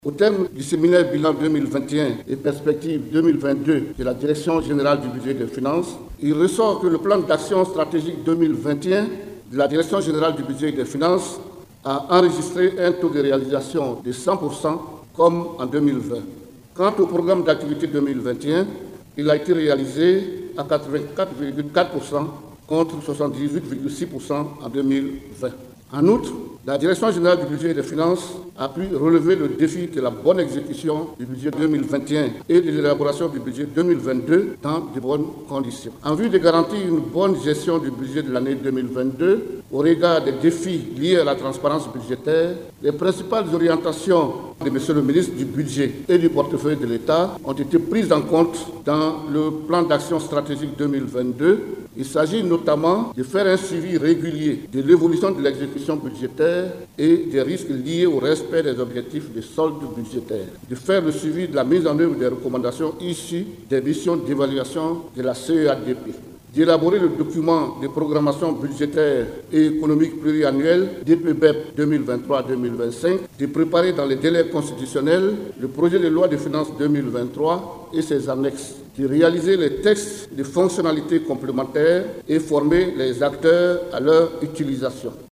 Au terme du séminaire bilan 2021 et perspectives 2022 de la Direction générale du budget des finances, il ressort que le plan d'action stratégique 2021 de la Direction générale du budget des finances a enregistré un taux de réalisation de 100% comme en 2020. Quant au programme d'activité 2021, il a été réalisé à 84,4% contre 78,6% en 2020. En outre, la Direction générale du budget et des finances a pu relever le défi de la bonne exécution du budget 2021 et de l'élaboration du budget 2022 dans de bonnes conditions. En vue de garantir une bonne gestion du budget de l'année 2022, au regard des défis liés à la transparence budgétaire, les principales orientations de M. le ministre du Budget et du portefeuille de l'État ont été prises en compte dans le plan d'action stratégique 2022. Il s'agit notamment de faire un suivi régulier de l'évolution de l'exécution budgétaire et des risques liés au respect des objectifs de solde budgétaire, de faire le suivi de la mise en œuvre des recommandations issues des missions d'évaluation de la CEADP, d'élaborer le document de programmation budgétaire et économique pluriannuel DPBEP 2023-2025, de préparer dans les délais constitutionnels le projet de loi de finances 2023 et ses annexes, de réaliser les textes de fonctionnalités complémentaires et former les acteurs à leur utilisation.